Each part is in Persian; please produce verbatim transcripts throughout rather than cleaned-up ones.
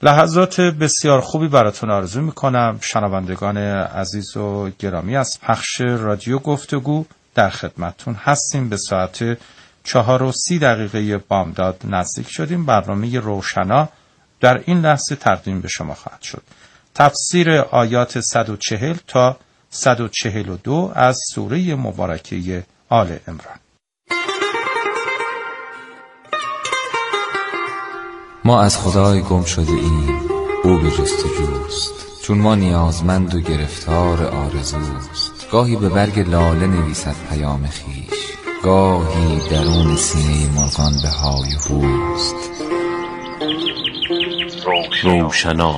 لحظات بسیار خوبی براتون آرزو میکنم. شنوندگان عزیز و گرامی، از پخش رادیو گفتگو در خدمتتون هستیم. به ساعت چهار و سی دقیقه بامداد نزدیک شدیم. برنامه روشنا در این لحظه تقدیم به شما خواهد شد. تفسیر آیات صد و چهل تا صد و چهل و دو از سوره مبارکه آل عمران. ما از خدای گم شده ایم، او به جستجوست، چون ما نیازمند و گرفتار آرزوست. گاهی به برگ لاله نویسد پیام خیش، گاهی درون سینه مرغان به های هوست. روشنا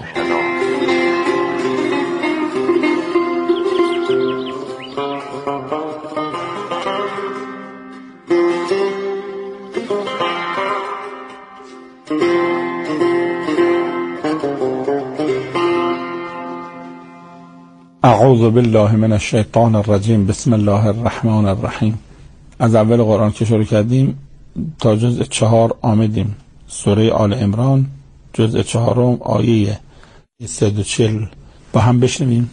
اعوذ بالله من الشیطان الرجیم. بسم الله الرحمن الرحیم. از اول قرآن که شروع کردیم تا جزء چهار آمدیم. سوره آل عمران جزء چهارم آیه صد و چهل با هم بشنویم.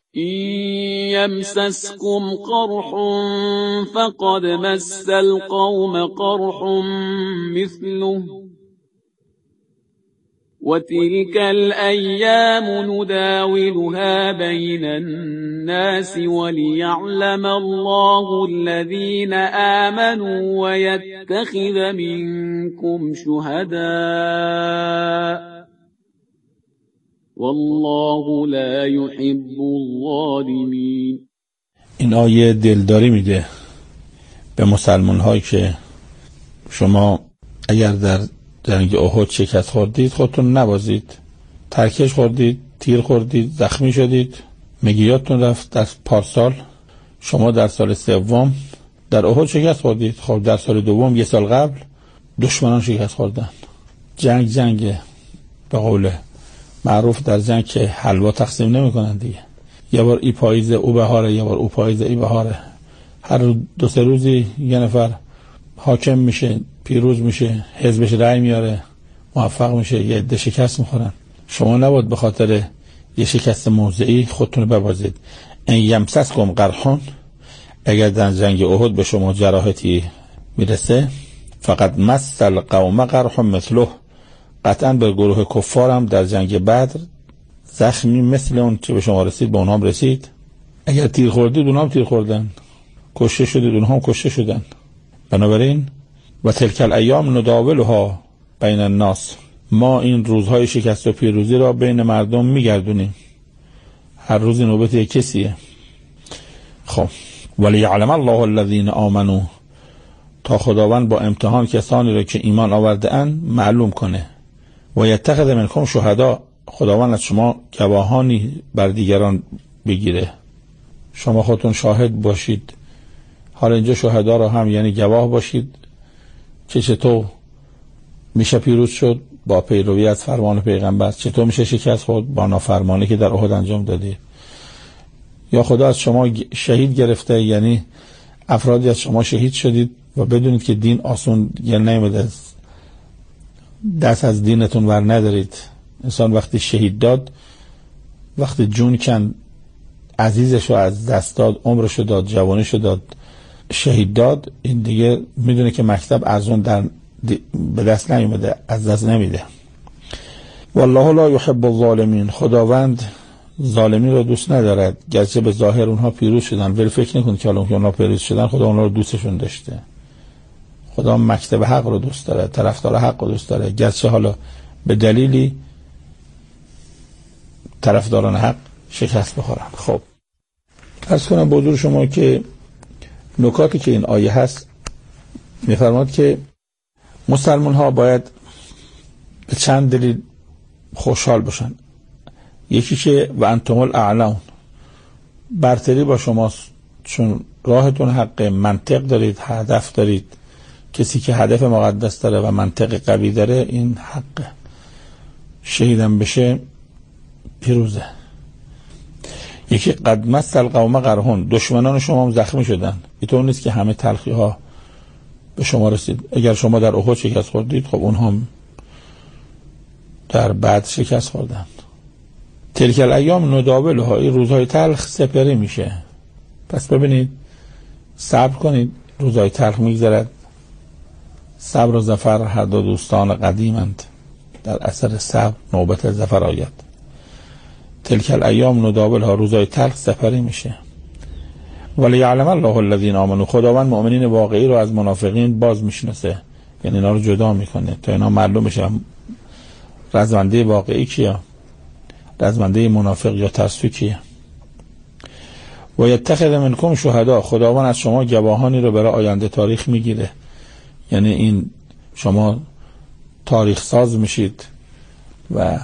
یمسسکم قرح فقد مس القوم قرح مثله وتلك الأيام نداولها بين الناس وليعلم الله الذين آمنوا ويتخذ منكم شهداء والله لا يحب الظالمين. این آیه دلداری میده به مسلمان هایی که شما اگر در جنگ احد شکست خوردید خودتون نبازید، ترکش خوردید، تیر خوردید، زخمی شدید، میگه یادتون رفت در پارسال شما در سال سوم در احد شکست خوردید، خب در سال دوم یه سال قبل دشمنان شکست خوردن. جنگ جنگه، به قول معروف در جنگ که حلوا تقسیم نمی کنن دیگه، یه بار ای پاییزه او بهاره، یه بار او پاییزه ای بهاره، هر دو سه روزی یه نفر حاکم میشه، پیروز میشه، حزبش رأی میاره، موفق میشه، یه عده شکست میخورن. شما نباید به خاطر یه شکست موضعی خودتون رو ببازید. ان یمسسکم قرح، اگر در جنگ احد به شما جراحتی میرسه، فقط مس القوم قرح مثله، قطعا به گروه کفارم در جنگ بدر زخمی مثل اون که به شما رسید به اونها رسید. اگر تیر خوردید اونها هم تیر خوردن، کشته شدید اونها هم کشته شدن. بنابراین و تلک الایام نداولها بین الناس، ما این روزهای شکست و پیروزی را بین مردم میگردونیم، هر روز نوبت یک کسیه. خب ولیعلم الله الذین آمنوا، تا خداوند با امتحان کسانی را که ایمان آورده اند معلوم کنه. و یتخذ منکم شهدا، خداوند از شما گواهانی بر دیگران بگیره، شما خودتون شاهد باشید. حالا اینجا شهدا را هم یعنی گواه باشید که چطور میشه پیروز شد با پیروی از فرمان پیغمبر، چطور میشه شکست خورد با نافرمانی که در احد انجام دادید. یا خدا از شما شهید گرفته، یعنی افرادی از شما شهید شدید و بدونید که دین آسون یا نمیده، دست از دینتون ور ندارید. انسان وقتی شهید داد، وقتی جون کن، عزیزشو از دست داد، عمرشو داد، جوانیشو داد، شهید داد، این دیگه میدونه که مکتب از اون در به دست نمیده، از دست نمیده. والله لا یحب الظالمین، خداوند ظالمین رو دوست ندارد، گرچه به ظاهر اونها پیروز شدن، ولی فکر نکن که حالا که اونها پیروز شدن خدا اونها رو دوستشون داشته. خدا مکتب حق رو دوست داره، طرفدار حق رو دوست داره، گرچه حالا به دلیلی طرفداران حق شکست بخورن. خب عرض کنم به حضور شما که نکاتی که این آیه هست میفرماد که مسلمان ها باید به چند دلیل خوشحال باشن. یکی که و انتم الاعلون، برتری با شماست، چون راهتون حق، منطق دارید، هدف دارید. کسی که هدف مقدس داره و منطق قوی داره این حقه، شهیدم بشه پیروزه. یکی قد مس القوم قرحون، دشمنان شما هم زخمی شدن. اینطور نیست که همه تلخی ها به شما رسید. اگر شما در احد شکست خوردید، خب اونها هم در بعد شکست خوردند. تلک الایام نداولها، این روزهای تلخ سپری میشه. پس ببینید، صبر کنید، روزهای تلخ میگذرد. صبر و ظفر هر دو دوستان قدیمند، در اثر صبر نوبت ظفر آید. تلک الایام نداولها، روزهای تلخ سپری میشه. ولی یعلم الله الذین آمنوا، خداوند مؤمنین واقعی رو از منافقین باز میشناسه، یعنی اینا رو جدا میکنه تا اینا معلوم بشه رزمنده واقعی کیه، رزمنده منافق یا ترسو کیه. و یتخذ منکم شهدا، خداوند از شما گواهانی رو برای آینده تاریخ میگیره، یعنی این شما تاریخ ساز میشید و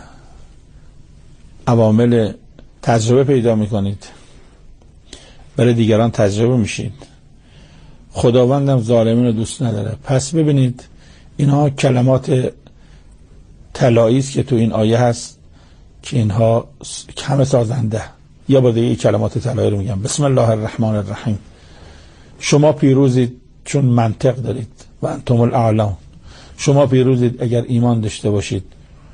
عوامل تجربه پیدا میکنید، برای دیگران تجربه میشید. خداوندم ظالمین رو دوست نداره. پس ببینید اینها کلمات طلایی است که تو این آیه هست که اینها کم سازنده. یا با دیگه کلمات طلایی رو میگم. بسم الله الرحمن الرحیم. شما پیروزید چون منطق دارید و انتم الاعلون. شما پیروزید اگر ایمان داشته باشید.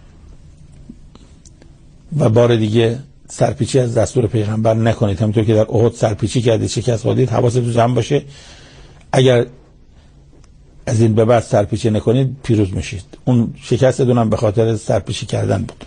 و بار دیگه سرپیچی از دستور پیغمبر نکنید، همونطور که در احد سرپیچی کردید، شکست خوردید. حواستون جمع باشه، اگر از این به بعد سرپیچی نکنید پیروز میشید. اون شکست دونم به خاطر سرپیچی کردن بود.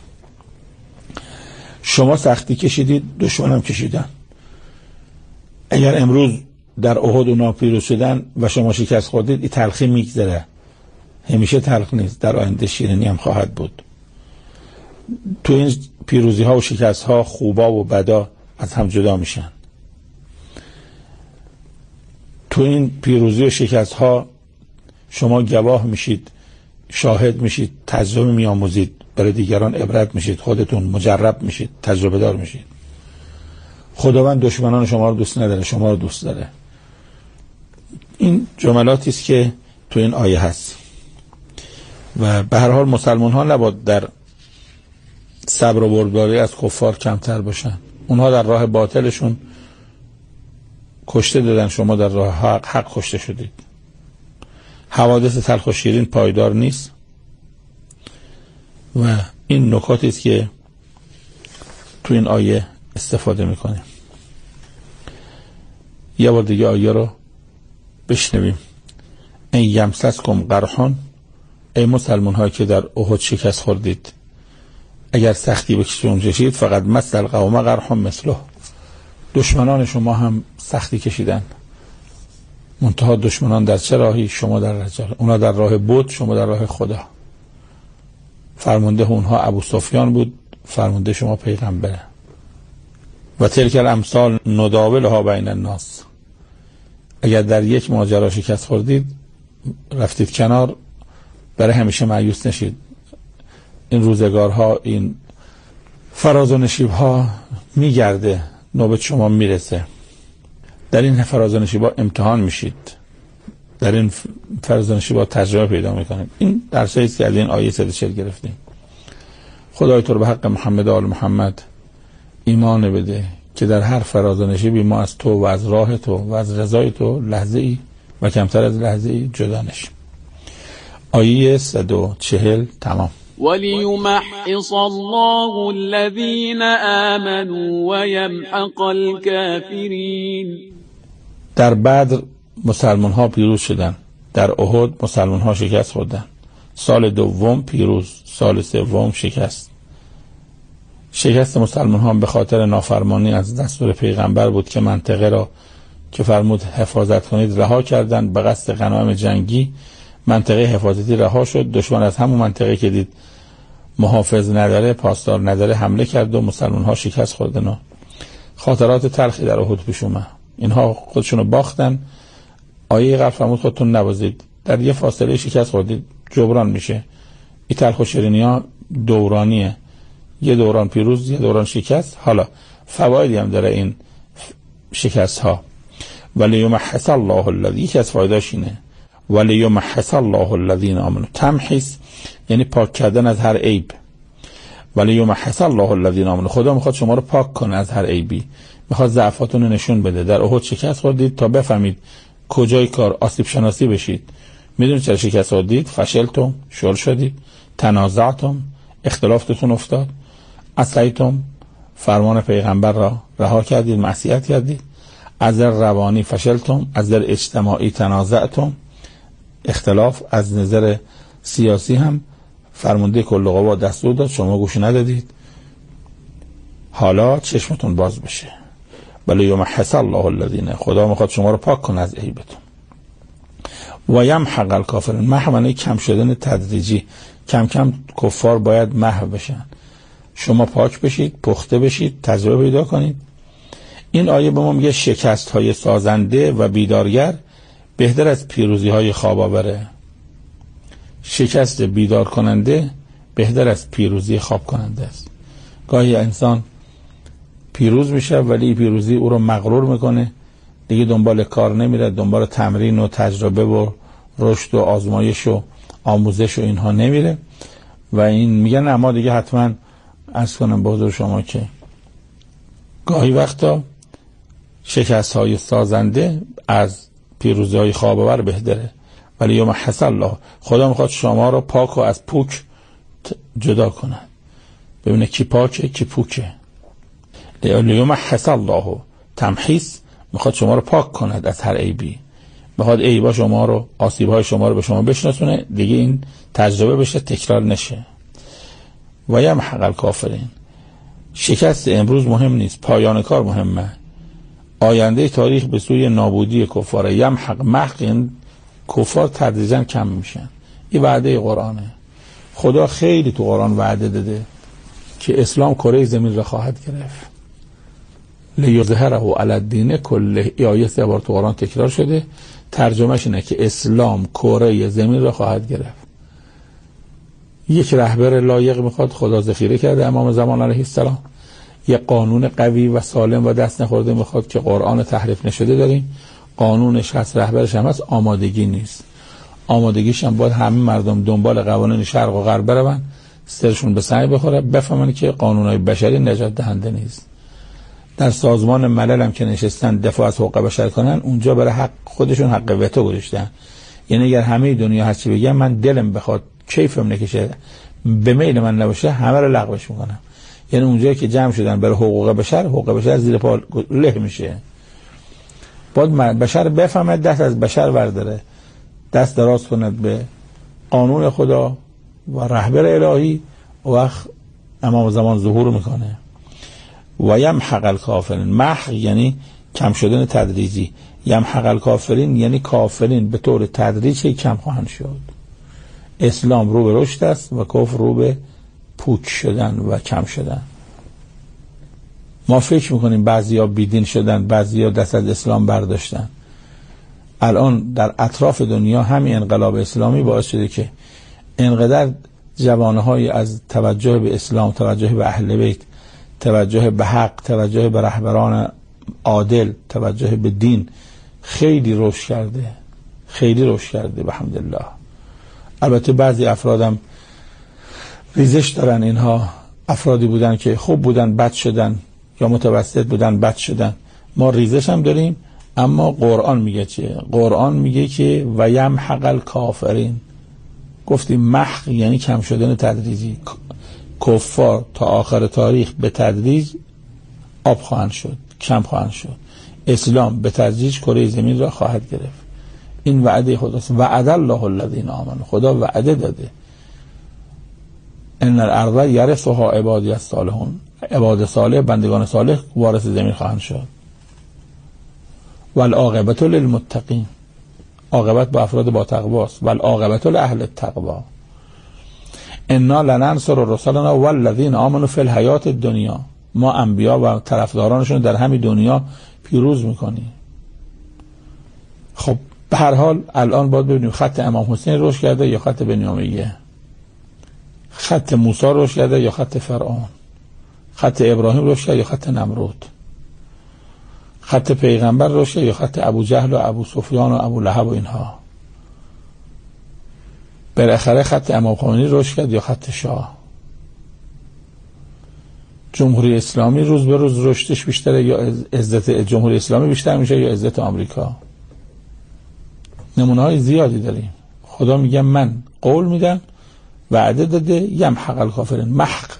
شما سختی کشیدید، دشمنم کشیدن. اگر امروز در احد اونا پیروز شدن و شما شکست خوردید، این تلخی میگذره، همیشه تلخ نیست، در آینده شیرینی هم خواهد بود. تو این پیروزی ها و شکست ها خوبا و بدا از هم جدا میشن. تو این پیروزی و شکست ها شما گواه میشید، شاهد میشید، تجربه میآموزید، برای دیگران عبرت میشید، خودتون مجرب میشید، تجربه دار میشید. خداوند دشمنان شما رو دوست نداره، شما رو دوست داره. این جملاتی است که تو این آیه هست و به هر حال مسلمان ها نباید در صبر و بردباری از کفار کمتر باشن. اونها در راه باطلشون کشته دادن، شما در راه حق, حق کشته شدید. حوادث تلخ و شیرین پایدار نیست و این نکاتی است که تو این آیه استفاده میکنیم. یه بار دیگه آیه رو بشنویم. این یمسسکم قرحون، ای مسلمان ها که در احد شکست خوردید، اگر سختی بکشون کشید، فقط مثل قوم قرحون مثله، دشمنان شما هم سختی کشیدن. منتها دشمنان در چه راهی؟ شما در رجال، اونا در راه بود، شما در راه خدا. فرمانده اونها ابو سفیان بود، فرمانده شما پیغمبره. و تلک الامثال نداولها بین الناس، اگر در یک ماجرا شکست خوردید، رفتید کنار، برای همیشه مایوس نشید. این روزگارها، این فراز و نشیبها میگرده، نوبت شما میرسه. در این فراز و نشیبها امتحان میشید، در این فراز و نشیبها تجربه پیدا میکنید. این درسایی است که از این آیه صد و چهل گرفتیم. خدای تو رو به حق محمد و آل محمد ایمان بده که در هر فراز و نشیبی ما از تو و از راه تو و از رضای تو لحظه ای و کمتر از لحظه ای جدا نشیم. آیه صد و چهل تمام. وَلِيُمَحِّصَ اللَّهُ الَّذِينَ آمَنُوا وَيَمْحَقَ الْكَافِرِينَ. در بدر مسلمان ها پیروز شدن، در احد مسلمان ها شکست خوردن. سال دوم پیروز، سال سوم شکست. شکست مسلمان ها به خاطر نافرمانی از دستور پیغمبر بود که منطقه را که فرمود حفاظت کنید رها کردند به قصد غنایم جنگی. منطقه حفاظتی رها شد، دشمن از همون منطقه که دید محافظ نداره، پاسدار نداره، حمله کرد و مسلمان ها شکست خوردن و خاطرات تلخی در احد پیش اومد. اینها خودشونو باختن. آیه قبل فرمود خودتون نبازید، در یه فاصله شکست خوردید، جبران میشه. این تلخ و شیرینی ها دورانیه، یه دوران پیروز، یه دوران شکست. حالا فوایدی هم داره این شکست ها. ولی یمحص الله الذی، یکی از فایدهاش اینه، ولی یمحص الله الذین آمنوا. تمحیص یعنی پاک کردن از هر عیب. ولی یمحص الله الذین آمنوا، خدا میخواد شما رو پاک کنه از هر عیبی، میخواد ضعفاتون رو نشون بده. در احد شکست خوردید تا بفهمید کجای کار آسیب شناسی بشید. میدونید چرا شکست خوردید؟ فشلتم، شل شدید، تنازعتم، اختلافتون افتاد، عصیتم فرمان پیغمبر را رها کردید، معصیت کردید، از نظر روانی فشلتم، از نظر اجتماعی تنازعتم، اختلاف، از نظر سیاسی هم فرمانده کل قوا دستور داد، شما گوش ندادید. حالا چشمتون باز بشه. بلی یمحص الله الذین، خدا میخواد شما رو پاک کنه از عیبتون. و یمحق الکافرین، محو معنی کم شدن تدریجی، کم کم کفار باید محو بشن، شما پاک بشید، پخته بشید، تجربه پیدا کنید. این آیه به ما میگه شکست های سازنده و بیدارگر بهتر از پیروزی های خواب آوره. شکست بیدار کننده بهتر از پیروزی خواب کننده است. گاهی انسان پیروز میشه ولی پیروزی او رو مغرور میکنه، دیگه دنبال کار نمیره، دنبال تمرین و تجربه و رشد و آزمایش و آموزش و اینها نمیره و این میگن اما دیگه حتما عرض کنم به حضور شما که گاهی وقتا شکست های سازنده از پیروزی های خواب آور بهتره. ولی یمحص الله، خدا میخواد شما رو پاک و از پوک جدا کنه، ببینه کی پاکه کی پوکه. یمحص الله، تمحیص، میخواد شما رو پاک کند از هر عیبی، میخواد عیبا شما رو، آسیب‌های شما رو به شما بشناسونه، دیگه این تجربه بشه، تکرار نشه. و یمحق الکافرین، شکست امروز مهم نیست، پایان کار مهمه. آینده تاریخ به سوی نابودی کفاره. یمحق، محق این کفار تدریجا کم میشن. این وعده قرآنه. خدا خیلی تو قرآن وعده داده که اسلام کره زمین را خواهد گرفت. لیظهره علی الدین کله. این آیه سه بار تو قرآن تکرار شده، ترجمهش اینه که اسلام کره زمین را خواهد گرفت. یک رهبر لایق میخواد، خدا ذخیره کرده امام زمان علیه السلام. یک قانون قوی و سالم و دست نخورده میخواد که قرآن تحریف نشده داریم، قانونش هست، رهبرش هم هست، آمادگی نیست. آمادگیش هم باید همه مردم دنبال قوانین شرق و غرب برون، سرشون به سعی بخوره، بفهمن که قانونهای بشری نجات دهنده نیست. در سازمان ملل هم که نشستن دفاع از حقوق بشر کنن، اونجا برای حق خودشون حق وتو گذاشتن. یعنی اگر همه دنیا هرچی بگن من دلم بخواد کیفم نکشه به میل من نباشه همه رو لغوش میکنم. یعنی اونجایی که جمع شدن برای حقوق بشر، حقوق بشر زیر پا له میشه. باید بشر بفهمه دست از بشر برداره، دست دراز کند به قانون خدا و رهبر الهی، وقت امام زمان ظهور میکنه. و یمحق الکافرین، محق یعنی کم شدن تدریجی، یمحق الکافرین یعنی کافرین به طور تدریجی کم خواهند شد. اسلام رو به رشد است و کفر رو به پوچ شدن و کم شدن. ما فکر میکنیم بعضیا بیدین شدن، بعضیا دست از اسلام برداشتن. الان در اطراف دنیا همین انقلاب اسلامی باعث شده که انقدر جوانهایی از توجه به اسلام، توجه به اهل بیت، توجه به حق، توجه به رهبران عادل، توجه به دین خیلی رشد کرده، خیلی رشد کرده بحمدالله. البته بعضی افرادم ریزش دارن، اینها افرادی بودن که خوب بودن بد شدن یا متوسط بودن بد شدن. ما ریزش هم داریم، اما قرآن میگه چه؟ قرآن میگه که و یمحق الکافرین. گفتیم محق یعنی کم شدن تدریجی. کفار تا آخر تاریخ به تدریج آب خواهند شد، کم خواهند شد. اسلام به تدریج کره زمین را خواهد گرفت. این وعده خداست. وعد الله الذین آمنوا، خدا وعده داده ان الارض یرثها عبادی الصالحون، عباد صالح، بندگان صالح وارث زمین خواهند شد. والعاقبة للمتقین، عاقبت با افراد با تقوا است. والعاقبة لأهل التقوا. انا لننصر رسلنا والذین آمنوا فی الحیات الدنیا، ما انبیا و طرفدارانشون در همین دنیا پیروز میکنیم. خب به هر حال الان باید ببینیم خط امام حسین رشد کرده یا خط بنی امیه، خط موسی رشد کرده یا خط فرعون، خط ابراهیم رشد کرده یا خط نمرود، خط پیغمبر رشد کرده یا خط ابو جهل و ابو سفیان و ابو لهب و اینها. بالاخره خط امام خمینی رشد کرد یا خط شاه. جمهوری اسلامی روز به روز رشدش بیشتره یا عزت جمهوری اسلامی بیشتر میشه یا عزت آمریکا؟ نمونه های زیادی داریم. خدا میگه من قول میدم وعده داده یمحق الکافرین، محق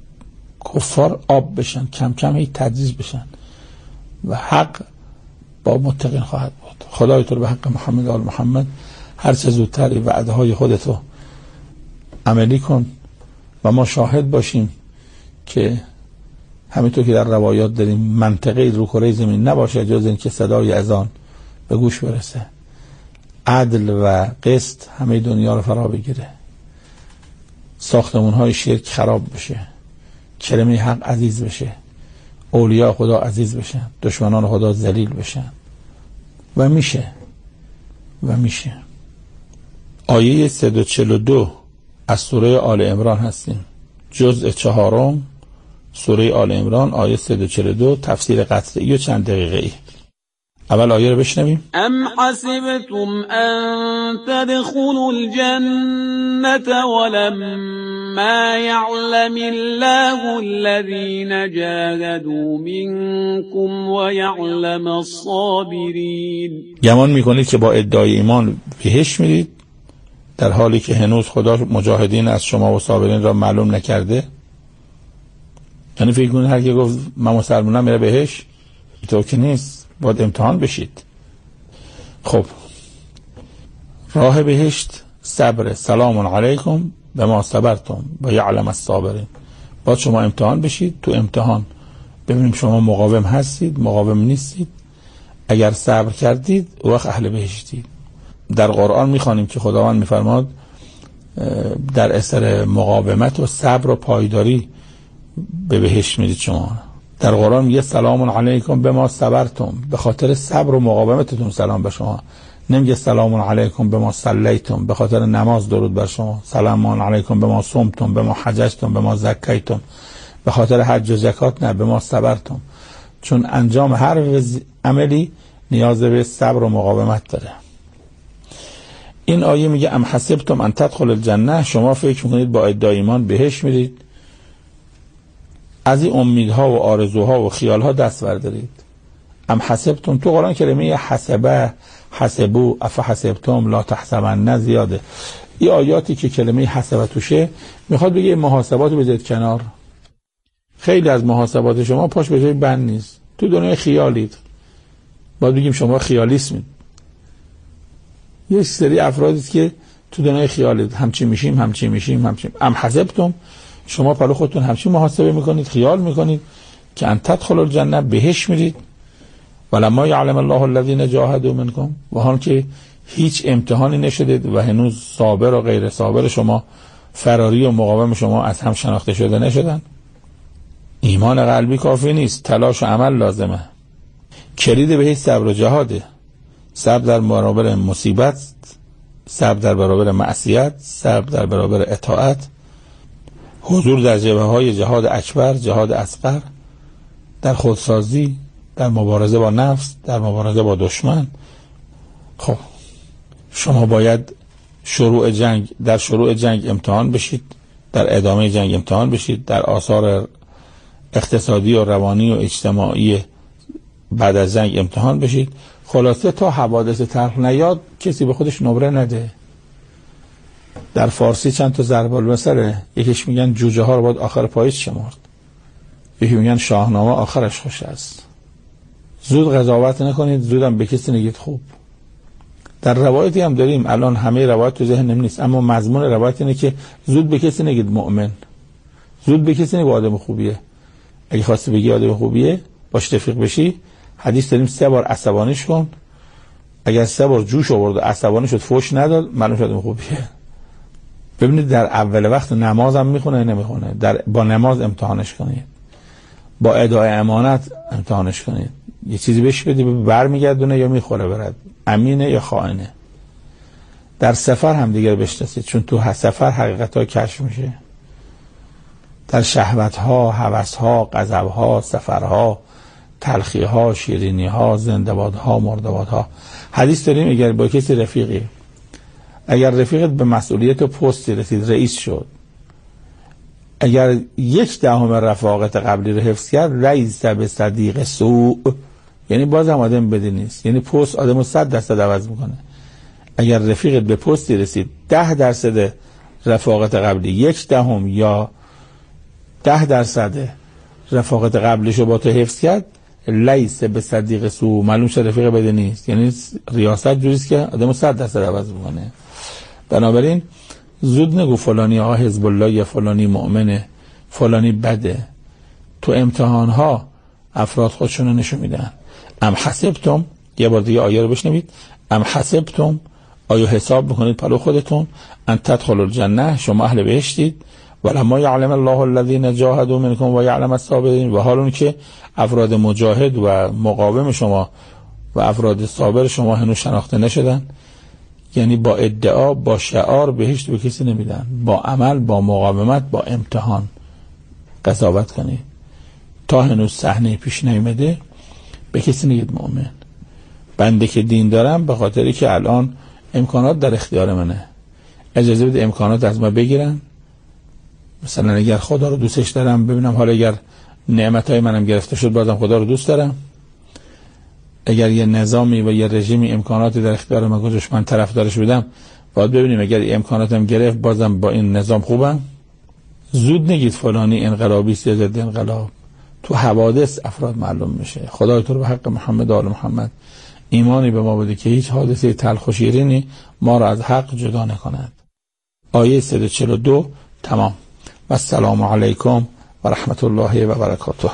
کفار آب بشن، کم کم هی تدریج بشن و حق با متقین خواهد بود. خدای تو رو به حق محمد و آل محمد هر چه زودتر این وعده های خودتو عملی کن و ما شاهد باشیم که همینطور که در روایات داریم منطقه رو کره زمین نباشه جز این که صدای اذان به گوش برسه، عدل و قسط همه دنیا رو فرا بگیره، ساختمون های شرک خراب بشه، کلمه حق عزیز بشه، اولیاء خدا عزیز بشن، دشمنان خدا ذلیل بشن و میشه و میشه. آیه صد و چهل و دو از سوره آل عمران هستیم، جزء چهارم سوره آل عمران، آیه صد و چهل و دو، تفسیر قطعی و چند دقیقه ای. اول آیه رو بشنویم. ام حسبتم ان تدخلوا الجنة ولما يعلم الله الذين جاهدوا منكم ويعلم الصابرين. گمان میکنید که با ادعای ایمان بهش میرید در حالی که هنوز خدا مجاهدین از شما و صابرین را معلوم نکرده؟ یعنی فکر کنید هر کی گفت من مسلمانم میره بهش؟ تو که نیست، باید امتحان بشید. خب راه بهشت صبر، سلام علیکم بما صبرتم و یعلم الصابرین. باید شما امتحان بشید، تو امتحان ببینیم شما مقاوم هستید مقاوم نیستید. اگر صبر کردید وقت اهل بهشتید. در قرآن میخوانیم که خداوند میفرماد در اثر مقاومت و صبر و پایداری به بهشت میرید. شما در قرآن میگه سلام علیکم بما صبرتم، به خاطر صبر و مقاومتتون سلام به شما. نمیگه سلام علیکم بما صلیتم، به خاطر نماز درود بر شما. سلام علیکم بما صمتم بما حججتم بما زکیتم، به خاطر حج و زکات نه، بما صبرتم. چون انجام هر عملی نیاز به صبر و مقاومت داره. این آیه میگه ام حسبتم ان تدخلوا الجنه، شما فکر میکنید با ادعای ایمان بهش میرید، از این امیدها و آرزوها و خیالها دست بردارید. ام حسبتم، تو قرآن کلمه حسبه، حسبو، افحسبتم لا تحسبن زیاده. این آیاتی که کلمه حسبه توشه میخواد بگه محاسبات بذارید کنار. خیلی از محاسبات شما پاش به جای بند نیست، تو دنیای خیالید. باید بگیم شما خیالیسمید. یه سری افرادی که تو دنیای خیالید، همچی میشیم همچی میشیم همچی. ام حسبتم، شما پلو خودتون همچی محاسبه میکنید، خیال میکنید که ان تدخلوا الجنه، بهش میرید. ولما یعلم الله الذین جاهدوا منکم، و حال که هیچ امتحانی نشدید و هنوز صابر و غیر صابر شما، فراری و مقاوم شما از هم شناخته شده نشدن. ایمان قلبی کافی نیست، تلاش و عمل لازمه. کلید به صبر و جهاده. صبر در برابر مصیبت، صبر در برابر معصیت، صبر در برابر اطاعت، حضور در جبهه های جهاد اکبر، جهاد اصغر، در خودسازی، در مبارزه با نفس، در مبارزه با دشمن. خب شما باید شروع جنگ، در شروع جنگ امتحان بشید، در ادامه جنگ امتحان بشید، در آثار اقتصادی و روانی و اجتماعی بعد از جنگ امتحان بشید. خلاصه تا حوادث تلخ نیاد کسی به خودش نمره نده. در فارسی چند تا ضرب المثله، یکیش میگن جوجه ها رو باید آخر پاییز شمرد، یکی میگن شاهنامه آخرش خوش است. زود قضاوت نکنید، زودم به کسی نگید خوب. در روایتی هم داریم، الان همه روایت تو ذهنم نیست، اما مضمون روایت اینه که زود به کسی نگید مؤمن، زود به کسی نگید آدم خوبیه. اگه خواستی بگی آدم خوبیه باش رفیق بشی، حدیث داریم سه بار عصبانیش کن، اگر سه بار جوش آورد و عصبانی شد فوش نداد، معلوم شد آدم خوبیه. ببینید در اول وقت نماز هم میخونه نمیخونه، در با نماز امتحانش کنید، با ادای امانت امتحانش کنید. یه چیزی بهش بدی برمیگردونه یا میخوره برد، امینه یا خائنه. در سفر هم دیگر بشناسید، چون تو سفر حقیقت ها کشف میشه. در شهوت ها، هوس ها، غضب ها، سفرها، تلخی ها، شیرینی ها، زنده‌باد ها، مرده‌باد ها. حدیث داریم اگر با کسی رفیقی، اگر رفیقت به مسئولیت و پستی رسید، رئیس شد، اگر یک دهم رفاقت قبلی رو حفظ کرد، رئیس به صدیق سوء، یعنی باز هم آدم بدی نیست، یعنی پست آدمو صد درصد عوض میکنه. اگر رفیقت به پستی رسید، ده درصد رفاقت قبلی یک دهم یا ده درصد رفاقت قبلیشو با تو حفظ کرد، لیس به صدیق سو، معلوم شد رفیق بده نیست. یعنی ریاست جوریست که آدمو صد درصد عوض میکنه. بنابراین زود نگو فلانی آقا حزب الله یا فلانی مؤمنه، فلانی بده. تو امتحان ها افراد خودشونو نشون میدن. ام حسبتم، یه بار دیگه آیه رو بشنوید، ام حسبتم، آیا حساب میکنید پلو خودتون، ان تدخلوا الجنه، شما اهل بهشتید، ولما یعلم الله الذین جاهدوا منکم و یعلم الصابرین، و حال اون که افراد مجاهد و مقاوم شما و افراد صابر شما هنوز شناخته نشدن. یعنی با ادعا، با شعار بهشت به کسی نمیدن، با عمل، با مقاومت، با امتحان قضاوت کنید. تا هنوز صحنه پیش نیامده به کسی نگید مؤمن. بنده که دین دارم به خاطری که الان امکانات در اختیار منه، اجازه بده امکانات از ما بگیرن. مثلا اگر خدا رو دوستش دارم، ببینم حالا اگر نعمتهای منم گرفته شد بازم خدا رو دوست دارم. اگر یه نظامی و یه رژیمی امکاناتی در اختیار من گذاشت من طرفدارش بودم، باید ببینیم اگر امکاناتم گرفت بازم با این نظام خوبم. زود نگید فلانی انقلابی است یا ضد انقلاب. تو حوادث افراد معلوم میشه. خدای تو رو به حق محمد و آل محمد ایمانی به ما بده که هیچ حادثه تلخ و شیرینی ما را از حق جدا نکند. آیه صد و چهل و دو تمام. و السلام علیکم و رحمت الله و برکاته.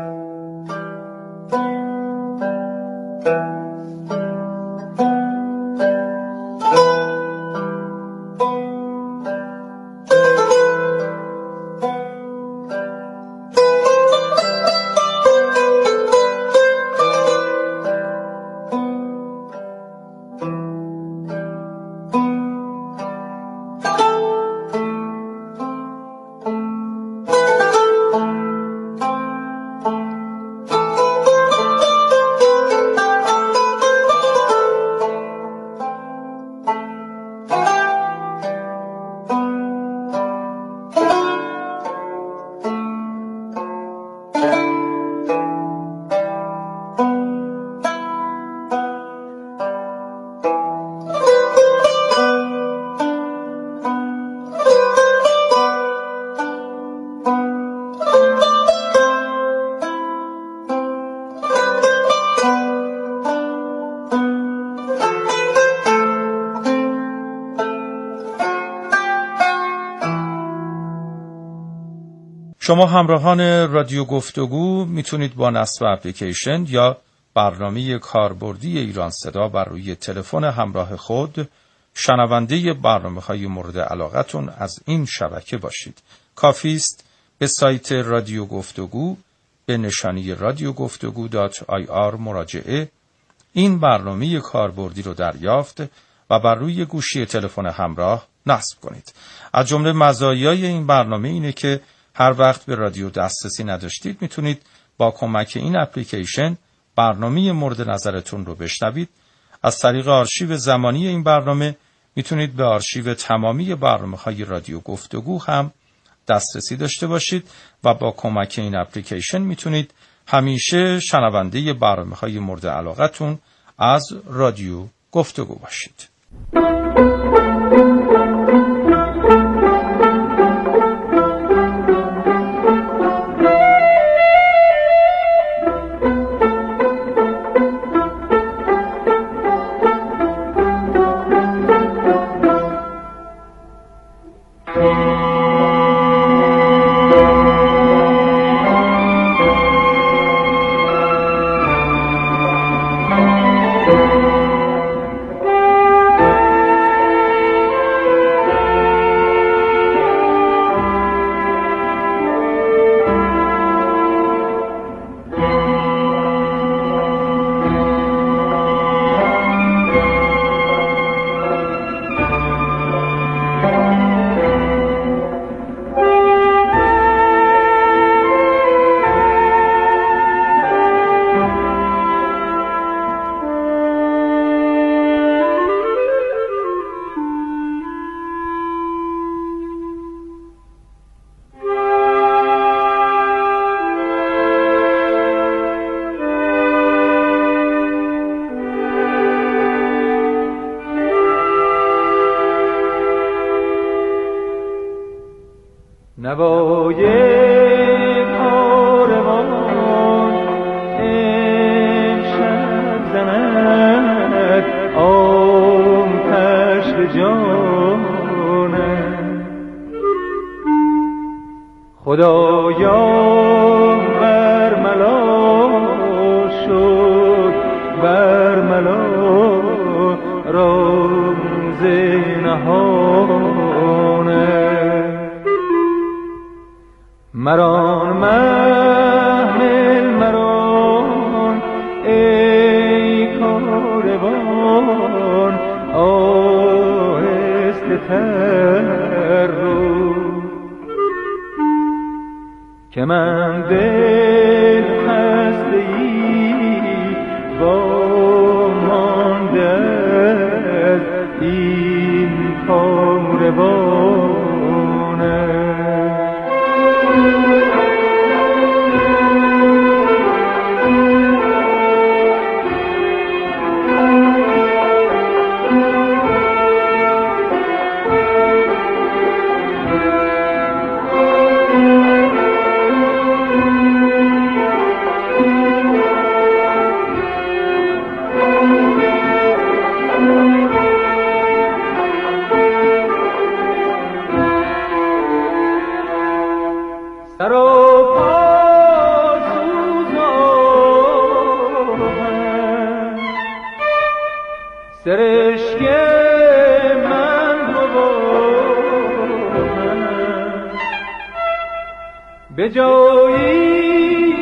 شما همراهان رادیو گفتگو میتونید با نصب اپلیکیشن یا برنامه کاربردی ایران صدا بر روی تلفن همراه خود شنونده برنامه‌های مورد علاقتون از این شبکه باشید. کافی است به سایت رادیو گفتگو به نشانی رادیو گفتگو دات آی آر مراجعه این برنامه کاربردی رو دریافت و بر روی گوشی تلفن همراه نصب کنید. از جمله مزایای این برنامه اینه که هر وقت به رادیو دسترسی نداشتید میتونید با کمک این اپلیکیشن برنامه مورد نظرتون رو بشنوید. از طریق آرشیو زمانی این برنامه میتونید به آرشیو تمامی برنامه‌های رادیو گفتگو هم دسترسی داشته باشید و با کمک این اپلیکیشن میتونید همیشه شنونده برنامه‌های مورد علاقتون از رادیو گفتگو باشید. نوای کاروان امشب زند آتش به جانم. خدایا بر ملا شد، بر ملا راز نهانه. مران محمل مران ای کاروان، آهسته تر رو که من دل خسته‌ای با مانده از این کاروانه. سرشک من ببارم به جایی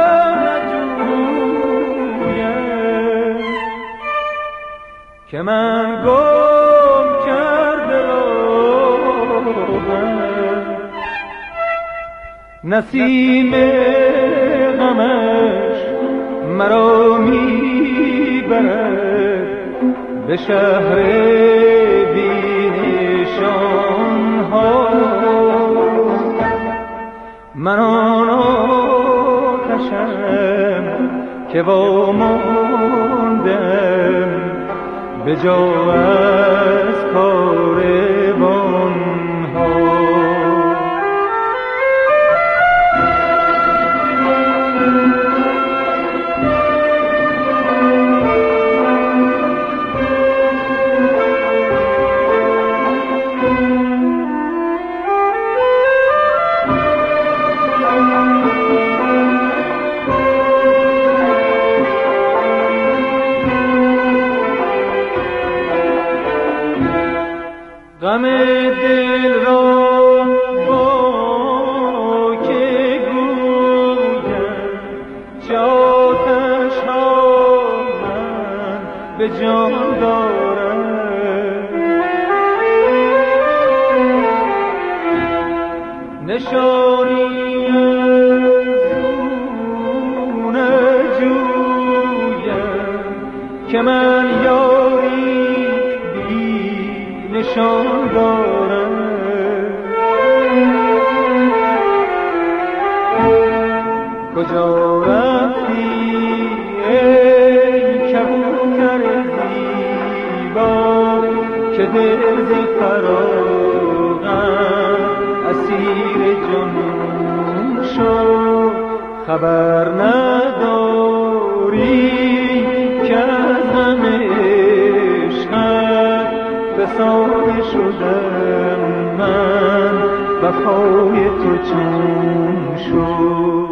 نجویم که من گم کرده راهم. نسیم غمش مرا میبرد به شهر بی نشان ها. من آن آتشم که واماندم به جا از کاروان ها. غم دل را با که گویم، چه آتش ها من به جان دارم. نشانی از او نجویم که من یاری نشان دارم. کجا رفتی ای کبوتر زیبا که دل ز فراقم اسیر جنون شد؟ خبر نداری که از غم عشقت فسانه شدم من، وفای تو چون شد؟